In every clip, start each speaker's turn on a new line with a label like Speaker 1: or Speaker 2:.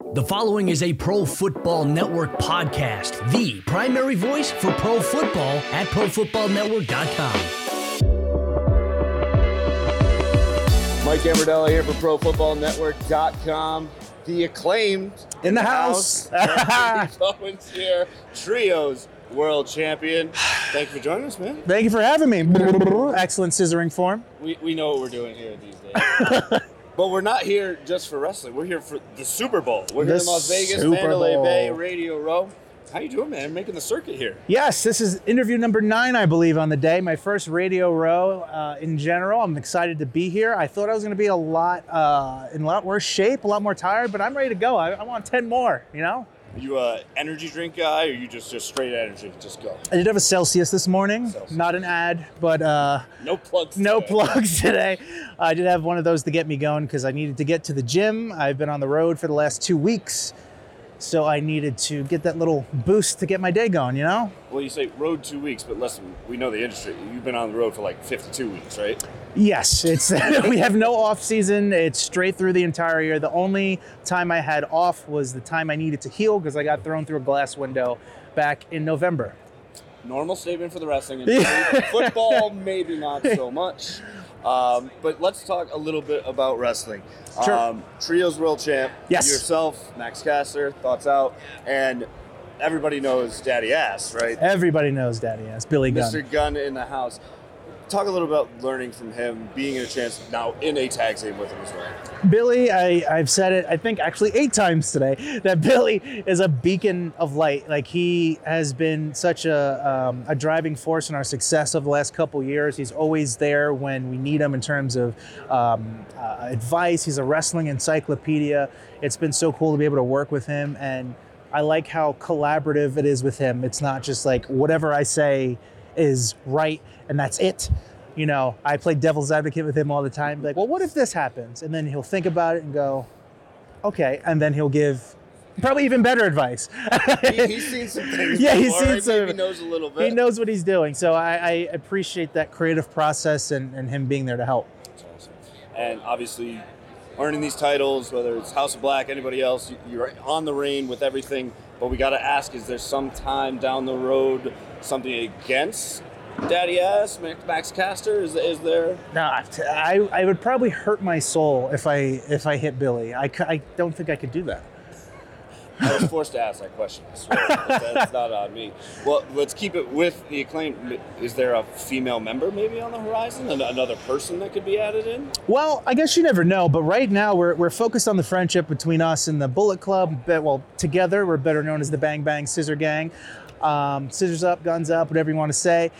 Speaker 1: The following is a Pro Football Network podcast, the primary voice for pro football at ProFootballNetwork.com.
Speaker 2: Mike Amardella here for ProFootballNetwork.com. The acclaimed
Speaker 3: in the house.
Speaker 2: Owens here, Trios World Champion. Thank you for joining us, man.
Speaker 3: Thank you for having me. Excellent scissoring form.
Speaker 2: We know what we're doing here these days. But we're not here just for wrestling. We're here for the Super Bowl. We're here in Las Vegas, Mandalay Bay, Radio Row. How you doing, man? Making the circuit here.
Speaker 3: Yes, this is interview number 9, I believe, on the day. My first Radio Row in general. I'm excited to be here. I thought I was going to be in a lot worse shape, a lot more tired, but I'm ready to go. I want 10 more, you know?
Speaker 2: Are you a energy drink guy, or you just straight energy? Just go.
Speaker 3: I did have a Celsius this morning. Not an ad, but
Speaker 2: no plugs.
Speaker 3: No plugs today. I did have one of those to get me going because I needed to get to the gym. I've been on the road for the last 2 weeks, so I needed to get that little boost to get my day going. You know?
Speaker 2: Well, you say road 2 weeks, but listen, we know the industry. You've been on the road for like 52 weeks, right?
Speaker 3: Yes, it's we have no off season. It's straight through the entire year. The only time I had off was the time I needed to heal because I got thrown through a glass window back in November.
Speaker 2: Normal statement for the wrestling industry. Football, maybe not so much. But let's talk a little bit about wrestling.
Speaker 3: Sure.
Speaker 2: Trios World Champ.
Speaker 3: Yes.
Speaker 2: Yourself, Max Caster, Thoughts Out, and everybody knows Daddy Ass, right?
Speaker 3: Everybody knows Daddy Ass, Billy Gunn.
Speaker 2: Mr. Gunn in the house. Talk a little about learning from him, being in a chance now in a tag team with him as well.
Speaker 3: Billy, I've said it, I think actually 8 times today, that Billy is a beacon of light. Like, he has been such a driving force in our success of the last couple years. He's always there when we need him in terms of advice. He's a wrestling encyclopedia. It's been so cool to be able to work with him, and I like how collaborative it is with him. It's not just like whatever I say is right and that's it. You know, I play devil's advocate with him all the time. Like, well, what if this happens? And then he'll think about it and go, okay. And then he'll give probably even better advice.
Speaker 2: He's seen some things.
Speaker 3: Yeah,
Speaker 2: before,
Speaker 3: he's seen some.
Speaker 2: He knows a little bit.
Speaker 3: He knows what he's doing. So I appreciate that creative process and him being there to help.
Speaker 2: That's awesome. And obviously, earning these titles, whether it's House of Black, anybody else, you're on the reign with everything. But we got to ask, is there some time down the road something against Daddy Ass, Max Caster? Is there?
Speaker 3: No, I would probably hurt my soul if I hit Billy. I don't think I could do that.
Speaker 2: I was forced to ask that question. I swear. That's not on me. Well, let's keep it with the acclaim. Is there a female member maybe on the horizon? Another person that could be added in?
Speaker 3: Well, I guess you never know. But right now, we're focused on the friendship between us and the Bullet Club. Well, together, we're better known as the Bang Bang Scissor Gang. Scissors up, guns up, whatever you want to say.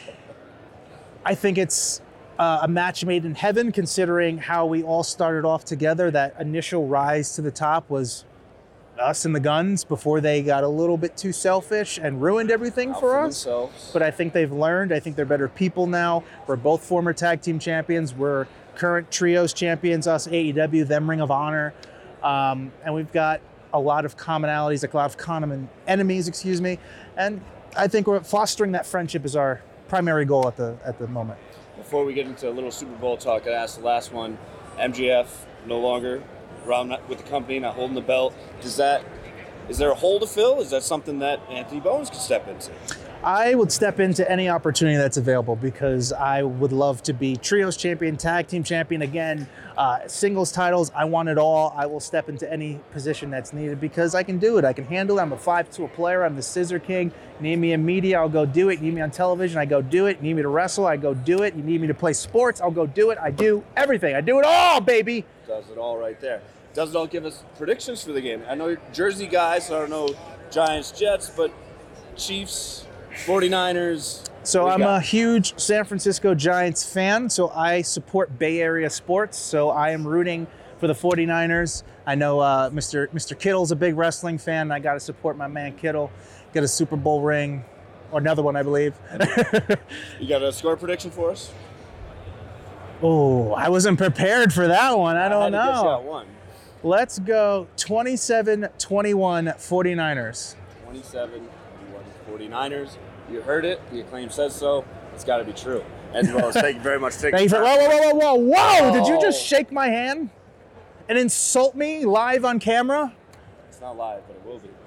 Speaker 3: I think it's a match made in heaven, considering how we all started off together. That initial rise to the top was us and the Guns before they got a little bit too selfish and ruined everything for us.
Speaker 2: Themselves.
Speaker 3: But I think they've learned. I think they're better people now. We're both former tag team champions. We're current trios champions, us AEW, them Ring of Honor. And we've got a lot of commonalities, like a lot of common enemies, And I think we're fostering that friendship is our primary goal at the moment.
Speaker 2: Before we get into a little Super Bowl talk, I asked the last one, MJF no longer around with the company, not holding the belt. Is there a hole to fill? Is that something that Anthony Bowens could step into?
Speaker 3: I would step into any opportunity that's available because I would love to be trios champion, tag team champion again, singles titles. I want it all. I will step into any position that's needed because I can do it. I can handle it. I'm a 5'2" player. I'm the Scissor King. You need me in media, I'll go do it. You need me on television, I go do it. You need me to wrestle, I go do it. You need me to play sports, I'll go do it. I do everything. I do it all, baby.
Speaker 2: Does it all right there. Does it all give us predictions for the game? I know you're Jersey guys, so I don't know Giants, Jets, but Chiefs, 49ers.
Speaker 3: So I'm a huge San Francisco Giants fan, so I support Bay Area sports. So I am rooting for the 49ers. I know Mr. Kittle's a big wrestling fan, and I got to support my man Kittle. Get a Super Bowl ring, or another one, I believe.
Speaker 2: You got a score prediction for us?
Speaker 3: Oh, I wasn't prepared for that one. I don't know.
Speaker 2: Get you that one.
Speaker 3: Let's go 27-21 49ers.
Speaker 2: 27-21 49ers. You heard it. The acclaim says so. It's got to be true. As well as thank you very much for taking time.
Speaker 3: Whoa! Did you just shake my hand and insult me live on camera?
Speaker 2: It's not live, but it will be.